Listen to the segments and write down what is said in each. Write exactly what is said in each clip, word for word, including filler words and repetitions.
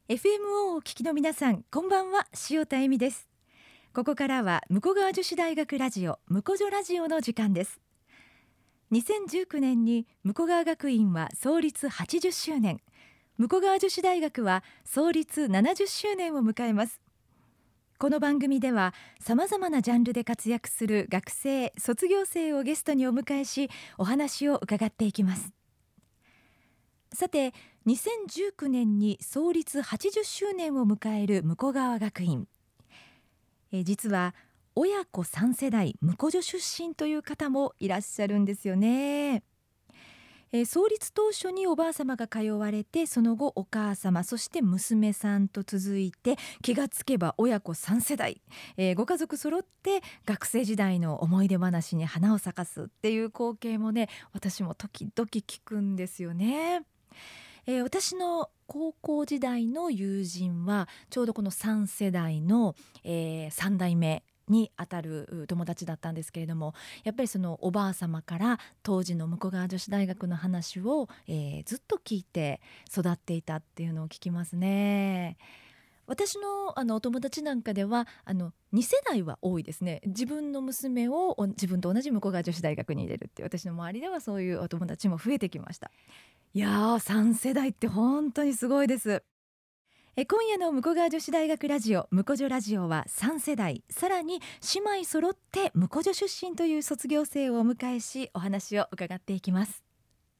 エフエムオー をお聞きの皆さん、こんばんは。塩田恵美です。ここからは武庫川女子大学ラジオ武庫女ラジオの時間です。にせんじゅうきゅうねんに武庫川学院は創立はちじゅっしゅうねん、武庫川女子大学は創立ななじゅっしゅうねんを迎えます。この番組ではさまざまなジャンルで活躍する学生卒業生をゲストにお迎えし、お話を伺っていきます。さて、にせんじゅうきゅうねんに創立はちじゅっしゅうねんを迎える武庫川学院、え実は親子さん世代武庫女出身という方もいらっしゃるんですよね。え創立当初におばあ様が通われて、その後お母様、そして娘さんと続いて、気がつけば親子さん世代、えーご家族揃って学生時代の思い出話に花を咲かすっていう光景もね、私も時々聞くんですよね。えー私の高校時代の友人はちょうどこのさん世代の、えーさん代目にあたるう友達だったんですけれども、やっぱりそのおばあ様から当時の武庫川女子大学の話を、えーずっと聞いて育っていたっていうのを聞きますね。私のあのお友達なんかではあのに世代は多いですね。自分の娘をお自分と同じ武庫川女子大学に入れるっていう、私の周りではそういうお友達も増えてきました。いやー、さん世代って本当にすごいです。え今夜の武庫川女子大学ラジオ武庫女ラジオはさん世代、さらに姉妹揃って武庫女出身という卒業生をお迎えし、お話を伺っていきます。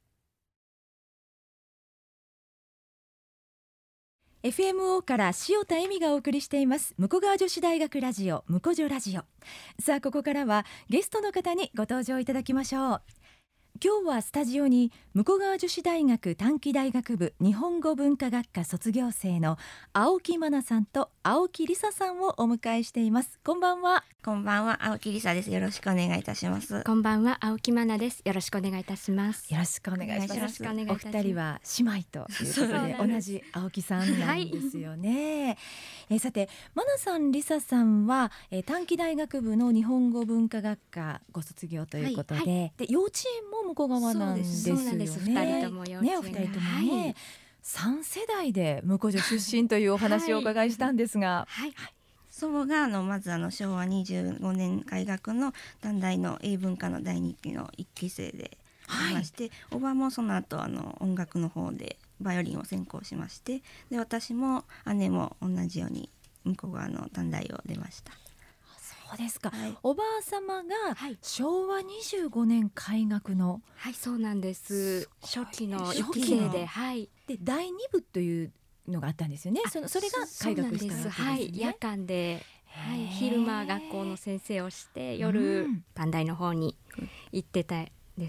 エフエムオー から塩田恵美がお送りしています武庫川女子大学ラジオ武庫女ラジオ。さあ、ここからはゲストの方にご登場いただきましょう。今日はスタジオに武庫川女子大学短期大学部日本語文化学科卒業生の青木愛菜さんと青木梨沙さんをお迎えしています。こんばんは。 こんばんは、青木梨沙です。よろしくお願いいたします。 こんばんは、青木愛菜です。よろしくお願いいたします。 よろしくお願いします。 よろしくお願いいおたします。 二人は姉妹ということそうで、 なんです同じ青木さんなんですよね。えーさて、愛菜さん、梨沙さんは、えー短期大学部の日本語文化学科ご卒業ということで、 はいはで幼稚園も向こう側なんですよね。 そうなんです。二人とも幼稚園ね、お二人ともね、 はいさん世代で武庫女出身というお話をお伺いしたんですが、 はい祖母があのまずあのしょうわにじゅうごねん開学の短大の英文科のだいに期のいっき生でありまして、おばもその後あの音楽の方でバイオリンを専攻しまして、で私も姉も同じように向こう側の短大を出ました。 そうですか、 はいおばあ様がはいしょうわにじゅうごねん開学のはい、そうなんです。 すごい初期の一初期の期生で、はい。 でだいに部というのがあったんですよね。そのそれが開学したわけですね。 はい、夜間で、はへーい、昼間学校の先生をして夜、 うん短大の方に行ってたです。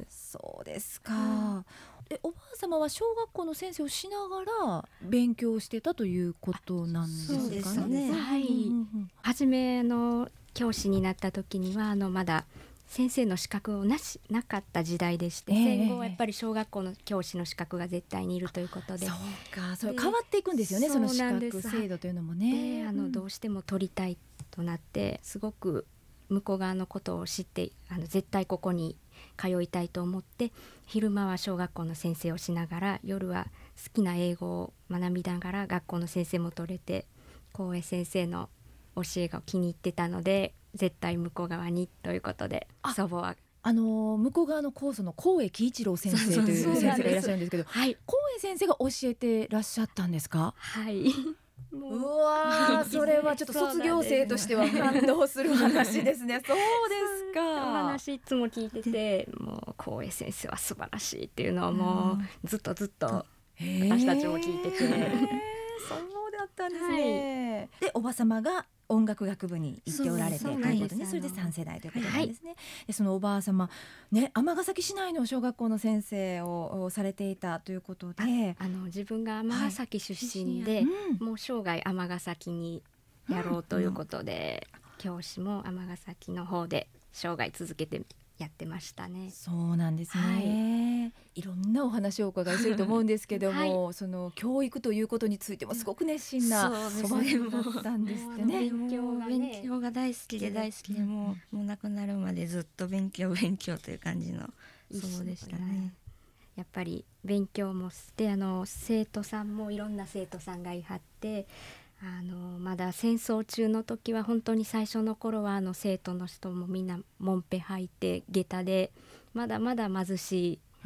そうですか。えおばあ様は小学校の先生をしながら勉強してたということなんですかね。 そうですねはいうんうんうん初めの教師になった時にはあのまだ先生の資格をなしなかった時代でして、 ええ戦後はやっぱり小学校の教師の資格が絶対にいるということで、 そうか、それで変わっていくんですよね。その資そうなんで格す制度というのもね。 であのうんどうしても取りたいとなってすごく向こう側のことを知ってあの絶対ここに通いたいと思って、昼間は小学校の先生をしながら夜は好きな英語を学びながら学校の先生も取れて、光栄先生の教えが気に入ってたので絶対向こう側にということで、 あ祖母はあの向こう側のコースの光栄喜一郎先生というそうそうそう先生がいらっしゃるんですけど、 はい光栄先生が教えてらっしゃったんですか。 はいもうわー、それはちょっと卒業生としては感動する話ですね。そうですか。 お話いつも聞いてて、もう光栄先生は素晴らしいっていうのをもうずっとずっと私たちも聞いてて、 へーそうだったんですね。でおば様が音楽学部に行っておられてとそういうことね。 そうなんです。 それでさん世代ということなんですね。でそのおばあ様ね、尼崎市内の小学校の先生をされていたということで、 あの自分が尼崎出身で、 うんもう生涯尼崎にやろうということで、教師も尼崎の方で生涯続けてやってましたね。 そうなんですね、い、ろんなお話をお伺いすると思うんですけども、その教育ということについてもすごく熱心なおばあそうですね様だったんですってね。 勉強がね勉強が大好きで大好きで、もうもう亡くなるまでずっと勉強勉強という感じのそうでしたね。 やっぱり勉強もしてあの生徒さんもいろんな生徒さんがいはってあのまだ戦争中の時は本当に最初の頃はあの生徒の人もみんなもんぺ履いて下駄でまだまだ貧しい、 うん、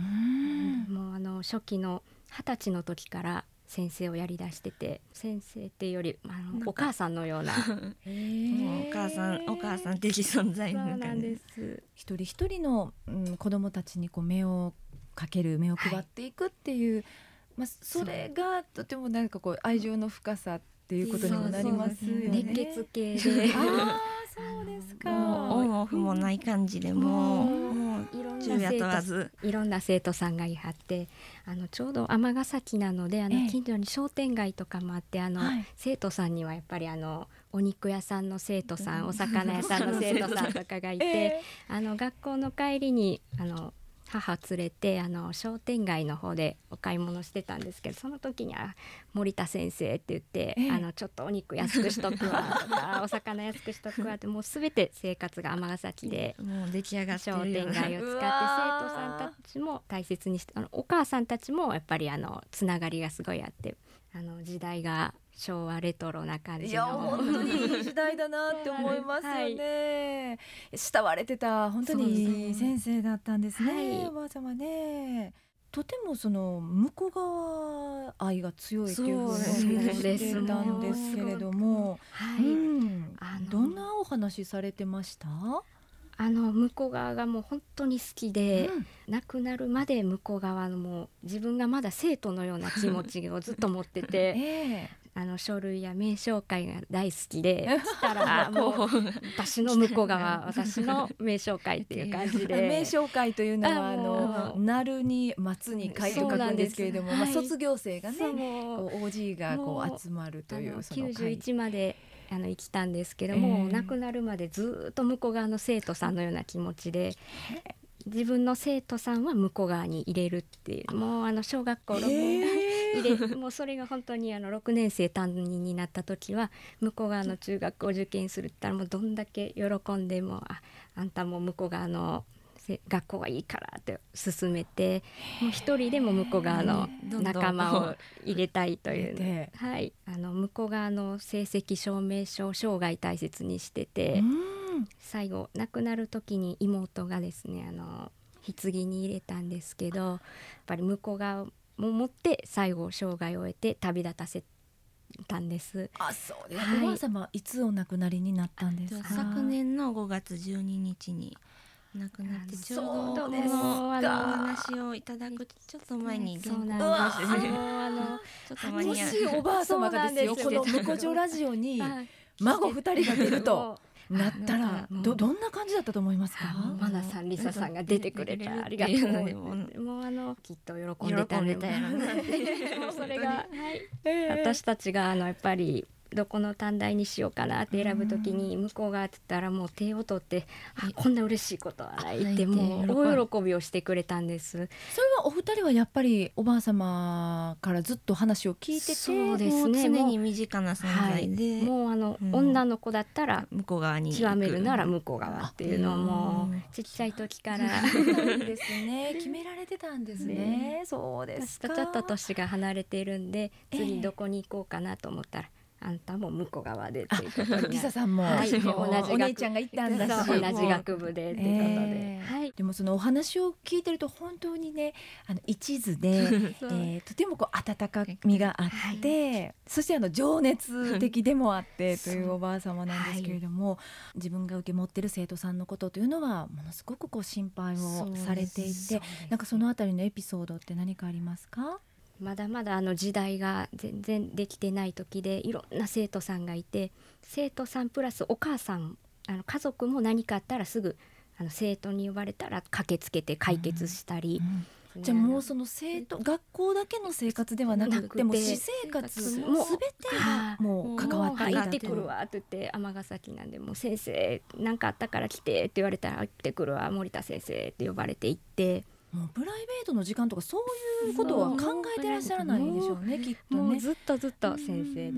もうあの初期の二十歳の時から先生をやりだしてて、先生っていうよりあのお母さんのようなもうお母さんお母さん的存在そうのなんです。 一人一人の、うん、子どもたちにこう目をかける目を配っていくっていう、はい、まあ、それがとてもなんかこう愛情の深さっていうことにもなりますよね。 熱血系であそうですか。 オンオフもない感じで、うん、もう、もう昼夜問わずいろんな生徒さんがいはってあのちょうど尼崎なのであの近所に商店街とかもあって、あの、はい、生徒さんにはやっぱりあのお肉屋さんの生徒さん、お魚屋さんの生徒さんとかがいて、えー、あの学校の帰りにあの母連れてあの商店街の方でお買い物してたんですけど、その時には森田先生って言って、ええ、あのちょっとお肉安くしとくわとかお魚安くしとくわって、もうすべて生活が尼崎でもう出来上がってる商店街を使って生徒さんたちも大切にして、あのお母さんたちもやっぱりあのつながりがすごいあって、あの時代が昭和レトロな感じの、 いや本当にいい時代だなって思いますよね、はい、慕われてた本当にいい先生だったんですね、はい、おばあちゃまね。とてもその向こう側愛が強いっていうふうに聞いてたんですけれども、はい、うん、あのどんなお話されてました？ あの向こう側がもう本当に好きで、うん、亡くなるまで向こう側のもう自分がまだ生徒のような気持ちをずっと持ってて、えー、あの書類や名紹介が大好きでしたらもう私の向こう側私の名紹介っていう感じで名紹介というのはあのなるに松に書いて書くんですけれども、まあ、卒業生がね、こう オージー がこう集まるというそのきゅうじゅういちまであの生きたんですけども、えー、亡くなるまでずっと向こう側の生徒さんのような気持ちで、自分の生徒さんは向こう側に入れるっていう、もうあの小学校ろくねん入れもうそれが本当にあのろくねん生担任になった時は向こう側の中学校を受験するって言ったらもうどんだけ喜んでも あ, あんたも向こう側の学校がいいからって勧めて、もう一人でも向こう側の仲間を入れたいという、はい、あの向こう側の成績証明書を生涯大切にしてて、最後亡くなる時に妹がですねあの棺に入れたんですけど、やっぱり向こう側も持って最後生涯を終えて旅立たせたんです。 あ、そうです、はい、おばあ様いつお亡くなりになったんですか？ 昨年のごがつじゅうににちに亡くなって、ちょうどこのお話をいただくちょっと前に原稿を出して、あのちょっと間に合う、もしおばあ様がですよこのむこじょラジオに孫ふたりが出るとなったら ど, どんな感じだったと思いますか？ マナさん、リサさんが出てくれたらありがとう、もうあのきっと喜んでたんでもうそれが、はい、えー、私たちがあのやっぱりどこの短大にしようかなって選ぶときに向こうがって言ったらもう手を取ってあこんな嬉しいことはないってもう大喜びをしてくれたんです。それはお二人はやっぱりおばあ様からずっと話を聞いてて、 そうですね、 常に身近な存在で、 はい、もうあの、うん、女の子だったら向こう側に極めるなら向こう側っていうのをもうちっちゃい時からですね決められてたんですね。そうですか。 私とちょっと年が離れているんで次どこに行こうかなと思ったら、えー、あんたも向こう側でっていうことにリサさんも、 はい、同じお姉ちゃんが行ったんだし同じ学部でっていうことで、 えーはい、でもそのお話を聞いてると本当にねあの一途で、えー、とてもこう温かみがあって、はい、そしてあの情熱的でもあってというおばあ様なんですけれども、はい、自分が受け持ってる生徒さんのことというのはものすごくこう心配をされていて、なんかそのあたりのエピソードって何かありますか？ まだまだあの時代が全然できてない時でいろんな生徒さんがいて、生徒さんプラスお母さん、あの家族も何かあったらすぐあの生徒に呼ばれたら駆けつけて解決したり、 うんうん、じゃあもうその生徒学校だけの生活ではなくても私生活も全てがもう関わっていたと。 行ってくるわって言って尼崎なんでもう先生何かあったから来てって言われたら行ってくるわ森田先生って呼ばれて行って、 もうプライベートの時間とかそういうことは考えてらっしゃらないでしょうね、きっとね。 もうずっとずっと先生で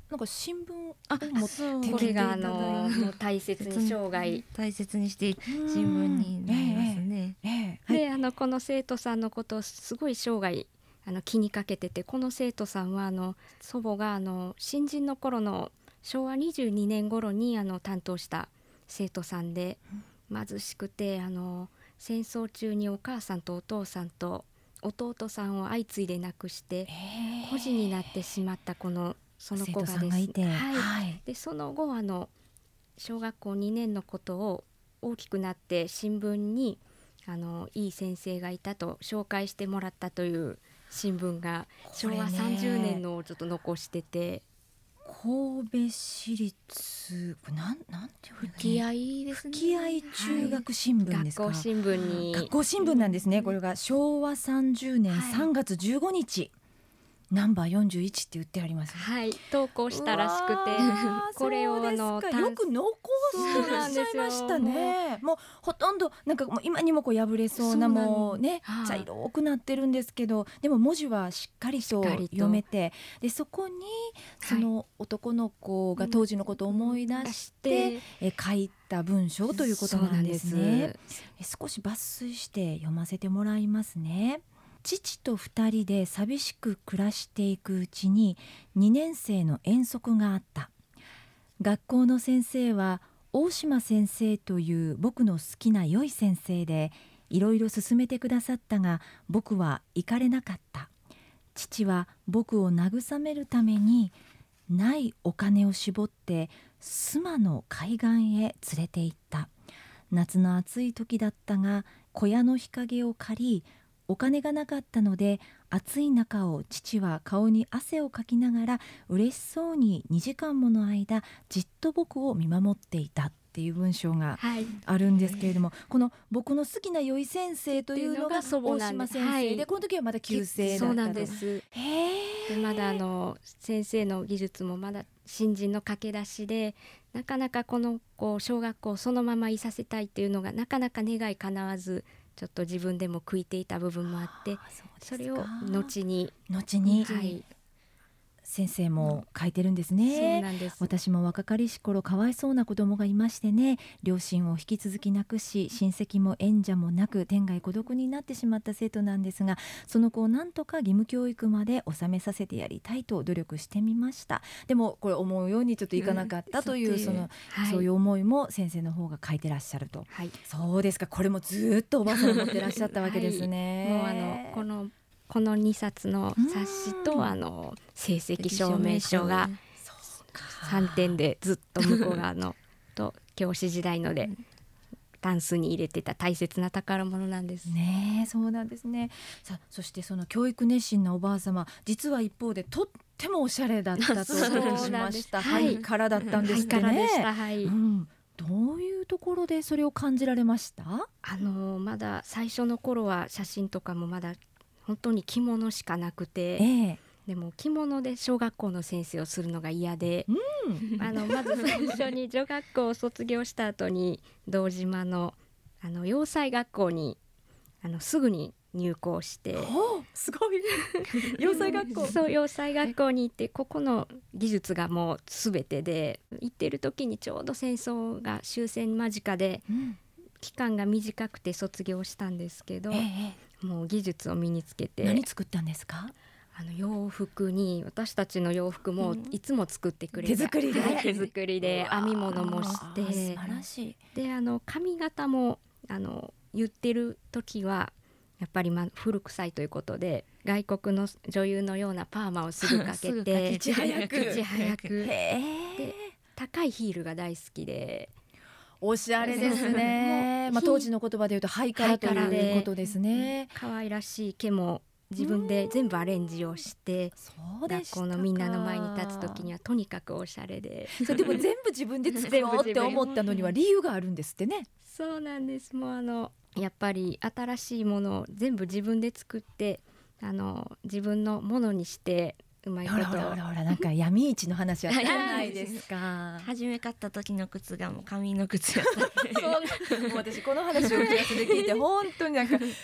なんか新聞をあ持ってきてこれがあいただのいてもう大切に生涯大切にして新聞になりますね。 ええええであのこの生徒さんのことをすごい生涯あの気にかけてて、この生徒さんはあの祖母があの新人の頃のしょうわにじゅうにねん頃にあの担当した生徒さんで、貧しくてあの戦争中にお母さんとお父さんと弟さんを相次いで亡くして孤児になってしまったこのその子が生徒さんですね、 がいて、 はいはいでその後あの小学校にねんのことを大きくなって新聞にあのいい先生がいたと紹介してもらったという新聞がこれねしょうわさんじゅうねんのをちょっと残してて、 神戸市立これなんなんていうのね吹き合いですね。 吹き合い中学新聞ですか、 学校新聞に学校新聞なんですね。これがしょうわさんじゅうねんさんがつじゅうごにち、ナンバーよんじゅういちって言ってあります、 はい投稿したらしくてうわーこれをあのそうですかよく残してらっしゃいましたね。もうほとんどなんかもう今にもこう破れそうなそうなんもうね、 はい茶色くなってるんですけど、でも文字はしっかりとしっかりと読めて、でそこにその男の子が当時のことを思い出して、え書いた文章ということなんですそうね。 なんですえ少し抜粋して読ませてもらいますね。父と二人で寂しく暮らしていくうちににねん生の遠足があった。学校の先生は大島先生という僕の好きな良い先生で、いろいろ勧めてくださったが僕は行かれなかった。父は僕を慰めるためにないお金を絞って須磨の海岸へ連れて行った。夏の暑い時だったが小屋の日陰を借り、お金がなかったので暑い中を父は顔に汗をかきながら嬉しそうににじかんもの間じっと僕を見守っていたっていう文章がはいあるんですけれども、この僕の好きな良い先生というのがっていうのが祖母なんです大島先生で、 はいこの時はまだ旧姓だったと。 そうなんです。 へーでまだあの先生の技術もまだ新人の駆け出しで、なかなかこのこう小学校をそのままいさせたいっていうのがなかなか願い叶わず、ちょっと自分でも悔いていた部分もあって、 あーそうですかそれを後に後にはい先生も書いてるんですそうね。 なんです。 私も若かりし頃かわいそうな子供がいましてね、両親を引き続き亡くし、親戚も縁者もなく天涯孤独になってしまった生徒なんですが、その子をなんとか義務教育まで収めさせてやりたいと努力してみました。でもこれ思うようにちょっといかなかったという、 うんその、 はいそういう思いも先生の方が書いてらっしゃると。 はいそうですか。これもずっとおばあさんが持ってらっしゃったわけですね。 もうあのこのこのにさつの冊子うんとあの成績証明書がそうかさんてんでずっと向こう側のと教師時代のでタンスに入れてた大切な宝物なんです。 ねえ、そうなんですね。さあ、そしてその教育熱心なおばあ様、実は一方でとってもおしゃれだったとお聞きしました。 そうなんですはいハイカラだったんですってね。 ハイカラでしたはいうん、どういうところでそれを感じられました？ あのまだ最初の頃は写真とかもまだ本当に着物しかなくて、 ええ、 でも着物で小学校の先生をするのが嫌で、 うん、 あのまず最初に女学校を卒業した後に堂島のあの洋裁学校にあのすぐに入校しておすごい洋裁学校そう洋裁学校に行って、ここの技術がもう全てで、行ってる時にちょうど戦争が終戦間近でうん期間が短くて卒業したんですけど、 ええ、 もう技術を身につけて何作ったんですか？ あの洋服に、私たちの洋服もいつも作ってくれて、 手作りではい手作りで編み物もしあー素て、 晴らしい。 であの髪型もあの言ってる時はやっぱり、ま、古臭いということで外国の女優のようなパーマをすぐかけすぐかてけいち早くいち早くへでえ、 高いヒールが大好きで、 おしゃれですね。 もうまあ、当時の言葉で言うとハイカラとハイカラいうでことですね。 可愛らしい毛も自分で全部アレンジをして、 そうでしたか。 学校のみんなの前に立つ時にはとにかくおしゃれでそれでも全部自分で作ろうって思ったのには理由があるんですってね。 そうなんです。もうあのやっぱり新しいものを全部自分で作って、あの自分のものにしてうまいことほらほらほらほら、なんか闇市の話あったじゃないですか。 初め買った時の靴がもう紙の靴やった。 そうもう私この話を打ち合わせで聞いて本当になんか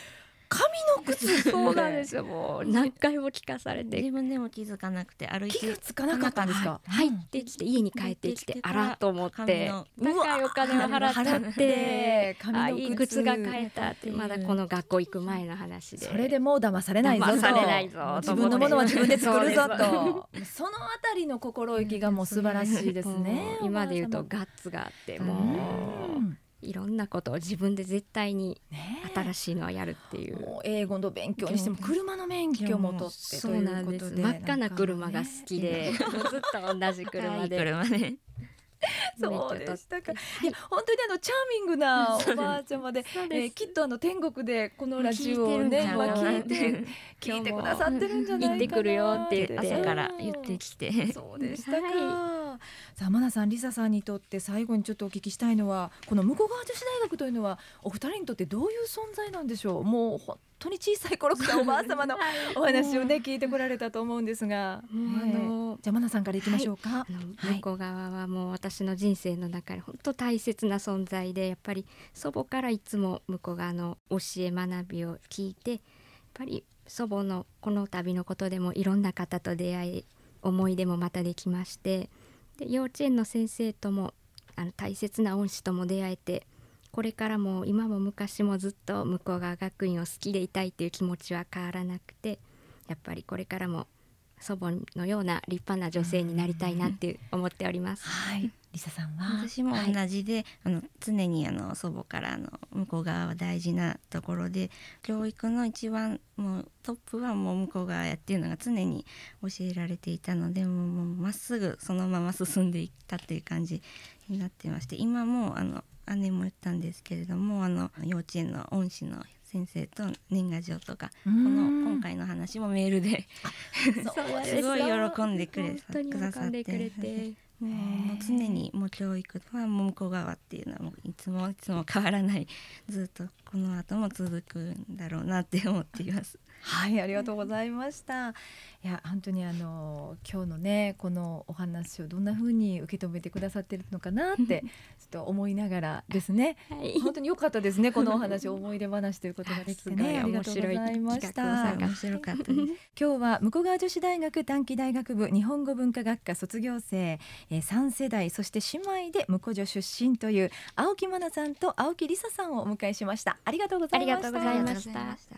紙の靴そうなんですよ。もう何回も聞かされて自分でも気づかなくて歩いて気がつかなかったんですか。 入ってきて家に帰ってきてあらと思って紙の高いお金を払払って紙のあ靴いい靴が買えたってまだこの学校行く前の話でそれでもう騙されないぞと騙されないぞと自分のものは自分で作るぞそうとそのあたりの心意気がもう素晴らしいですね。 もう今で言うとガッツがあってもううんいろんなことを自分で絶対にねえ新しいのはやるっていう。 もう英語の勉強にしても車の免許も取ってとそういうことでなんです。真っ赤な車が好きで、ずっと同じ車で車ねそうでしたか。 はいいや本当にあのチャーミングなおばあちゃまで、 そうですえーきっとあの天国でこのラジオをね今聞いて聞いてくださってるんじゃないかな行ってくるよって言って朝から言ってきてそうでしたか。 はさあマナさん、リサさんにとって最後にちょっとお聞きしたいのは、この向川女子大学というのはお二人にとってどういう存在なんでしょう。もう本当に小さい頃からおばあ様のお話をね聞いてこられたと思うんですが、 もうあえーのじゃあマナさんからいきましょうか。 あのはい向こう側はもう私の人生の中で本当大切な存在で、やっぱり祖母からいつも向こう側の教え学びを聞いて、やっぱり祖母のこの旅のことでもいろんな方と出会い思い出もまたできまして、で幼稚園の先生ともあの大切な恩師とも出会えて、これからも今も昔もずっと向こう側学院を好きでいたいという気持ちは変わらなくて、やっぱりこれからも祖母のような立派な女性になりたいなって思っております。 はい、リサさんは。 私も同じで、あの常にあの祖母からあの向こう側は大事なところで、教育の一番もうトップはもう向こう側やっていうのが常に教えられていたので、もうもうまっすぐそのまま進んでいったっていう感じになってまして、今もあの姉も言ったんですけれども、あの幼稚園の恩師の先生と年賀状とか、この今回の話もメールでそうすごい喜んでくれ本当にくださっ喜んでくれて。 て、 もうもう常にもう教育はもう向こう側っていうのはもういつもいつも変わらない、ずっとこの後も続くんだろうなって思っています。 はい、ありがとうございました。いや本当にあの今日のねこのお話をどんな風に受け止めてくださってるのかなってちょっと思いながらですね。 はい本当に良かったですね、このお話思い出話ということができてね。ありがとうございました。 面面白かったです。 今日は向川女子大学短期大学部日本語文化学科卒業生、えー、さん世代そして姉妹で向女出身という青木愛菜さんと青木梨沙さんをお迎えしました。ありがとうございました。 ありがとうございましたありがとうございました。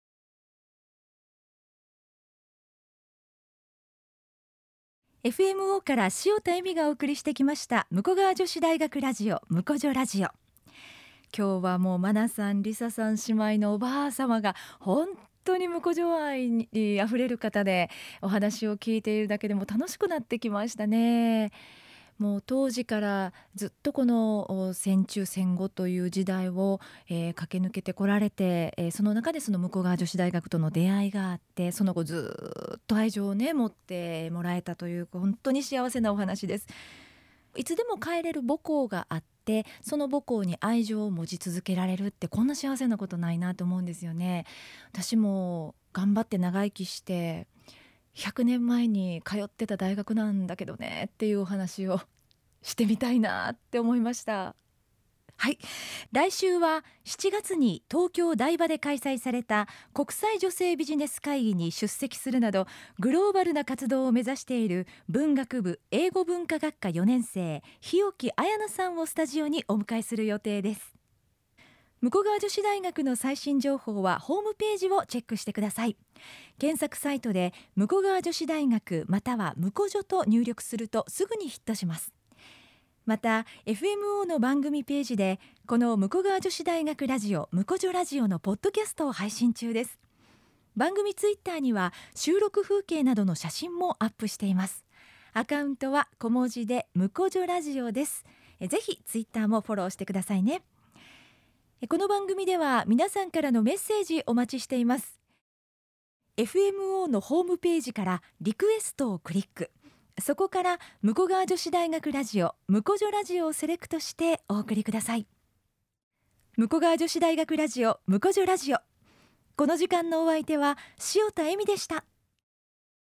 エフエムオー から塩田恵美がお送りしてきました向川女子大学ラジオ向こ女ラジオ。今日はもうマナさん、リサさん姉妹のおばあ様が本当に向女愛にあふれる方で、お話を聞いているだけでも楽しくなってきましたね。もう当時からずっとこの戦中戦後という時代を、えー駆け抜けてこられて、えーその中でその向川女子大学との出会いがあって、その後ずっと愛情をね持ってもらえたという本当に幸せなお話です。いつでも帰れる母校があって、その母校に愛情を持ち続けられるってこんな幸せなことないなと思うんですよね。私も頑張って長生きしてひゃくねんまえに通ってた大学なんだけどねっていうお話をしてみたいなって思いました。はい、来週はしちがつに東京台場で開催された国際女性ビジネス会議に出席するなどグローバルな活動を目指している文学部英語文化学科よねん生日置彩奈さんをスタジオにお迎えする予定です。向川女子大学の最新情報はホームページをチェックしてください。検索サイトで向川女子大学または向女と入力するとすぐにヒットします。また エフエムオー の番組ページでこの向川女子大学ラジオ向女ラジオのポッドキャストを配信中です。番組ツイッターには収録風景などの写真もアップしています。アカウントは小文字で向女ラジオです。ぜひツイッターもフォローしてくださいね。この番組では皆さんからのメッセージお待ちしています。 エフエムオー のホームページからリクエストをクリック、そこから向川女子大学ラジオ向女ラジオをセレクトしてお送りください。向川女子大学ラジオ向女ラジオ、この時間のお相手は塩田恵美でした。